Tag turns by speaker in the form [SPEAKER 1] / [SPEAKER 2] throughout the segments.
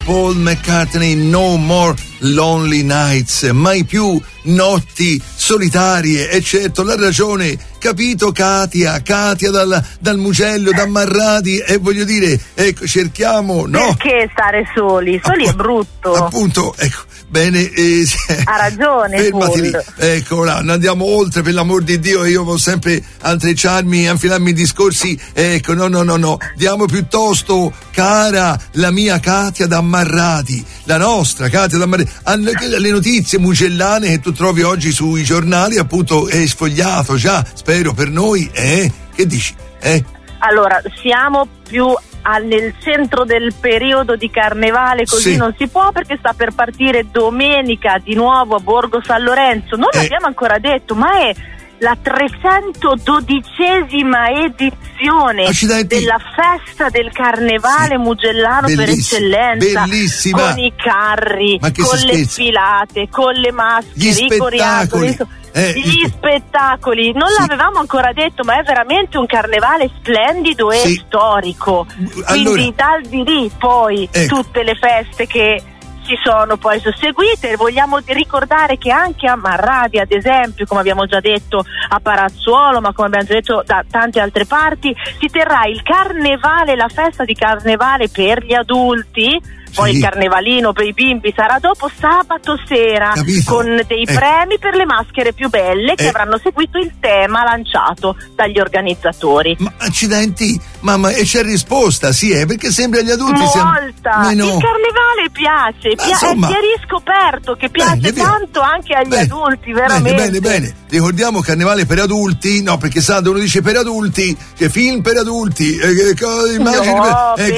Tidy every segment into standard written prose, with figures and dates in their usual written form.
[SPEAKER 1] Paul McCartney, No More Lonely Nights, mai più notti solitarie. E certo, la ragione, capito Katia dal Mugello, da Marradi, e voglio dire, ecco, cerchiamo, no?
[SPEAKER 2] Perché stare soli è brutto.
[SPEAKER 1] Appunto, ecco, bene,
[SPEAKER 2] ha ragione,
[SPEAKER 1] fermati lì. Ecco, non andiamo oltre, per l'amor di Dio, io devo sempre infilarmi in discorsi, ecco, no, diamo piuttosto, cara la mia Katia da Marradi, la nostra Katia da Marradi, le notizie mugellane che tu trovi oggi sui giornali, appunto, è sfogliato già, spero per noi, che dici?
[SPEAKER 2] Allora, siamo più nel centro del periodo di carnevale, così non si può, perché sta per partire domenica di nuovo a Borgo San Lorenzo, non l'abbiamo ancora detto, ma è la 312esima edizione della festa del carnevale mugellano per eccellenza,
[SPEAKER 1] bellissima,
[SPEAKER 2] con i carri, con le sfilate, con le maschere, i coriandoli, gli spettacoli. Non l'avevamo ancora detto, ma è veramente un carnevale splendido e storico. Quindi dal di lì poi tutte le feste che ci sono poi susseguite. Vogliamo ricordare che anche a Marradi, ad esempio, come abbiamo già detto a Parazzuolo, ma come abbiamo già detto da tante altre parti, si terrà il carnevale, la festa di carnevale per gli adulti. Poi il carnevalino per i bimbi sarà dopo sabato sera, con dei premi per le maschere più belle che avranno seguito il tema lanciato dagli organizzatori.
[SPEAKER 1] Ma accidenti, mamma, e c'è risposta, perché sembra agli adulti.
[SPEAKER 2] Molta. Il carnevale piace, si è riscoperto che piace tanto anche agli adulti, veramente.
[SPEAKER 1] Bene. Ricordiamo carnevale per adulti, no, perché uno dice per adulti, che film per adulti, immagini
[SPEAKER 2] per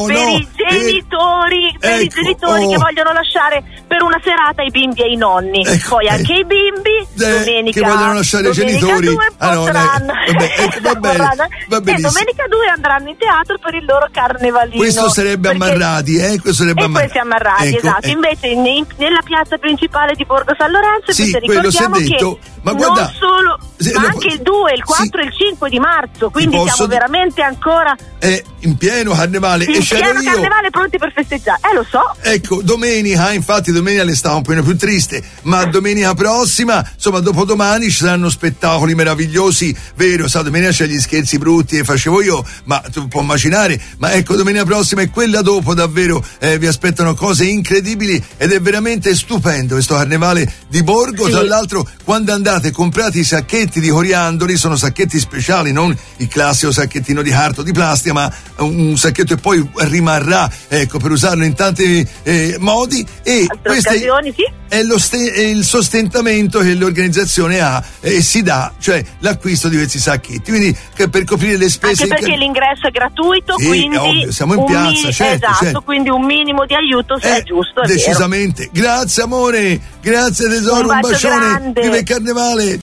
[SPEAKER 2] i genitori. Per i genitori che vogliono lasciare per una serata i bimbi e i nonni, poi anche i bimbi domenica
[SPEAKER 1] che vogliono lasciare i genitori
[SPEAKER 2] 2 potranno,
[SPEAKER 1] va bene.
[SPEAKER 2] E domenica 2 andranno in teatro per il loro carnevalino.
[SPEAKER 1] Questo sarebbe a Marradi,
[SPEAKER 2] questo è a Marradi, esatto. Invece nella piazza principale di Borgo San Lorenzo ricordiamo che
[SPEAKER 1] ma
[SPEAKER 2] non solo, ma anche il 2, il 4 e il 5 di marzo, quindi siamo veramente ancora
[SPEAKER 1] in pieno carnevale,
[SPEAKER 2] in pieno carnevale, pronti per festeggiare. Lo so.
[SPEAKER 1] Ecco, domenica, infatti domenica le stava un po' più triste, ma domenica prossima, insomma dopodomani, ci saranno spettacoli meravigliosi, vero? Domenica c'è gli scherzi brutti che facevo io, ma tu puoi immaginare, ma ecco, domenica prossima e quella dopo davvero vi aspettano cose incredibili ed è veramente stupendo questo carnevale di Borgo. Tra l'altro, quando andate comprate i sacchetti di coriandoli, sono sacchetti speciali, non il classico sacchettino di carta o di plastica, ma un sacchetto che poi rimarrà, ecco, per usarlo in tanti modi, e queste è il sostentamento che l'organizzazione ha e si dà, cioè l'acquisto di questi sacchetti, quindi per coprire le spese,
[SPEAKER 2] anche perché l'ingresso è gratuito, quindi
[SPEAKER 1] ovvio, siamo in piazza, certo.
[SPEAKER 2] Quindi un minimo di aiuto è giusto, è
[SPEAKER 1] decisamente vero. Grazie amore, grazie tesoro, un bacione,
[SPEAKER 2] grande.
[SPEAKER 1] viva il carnevale.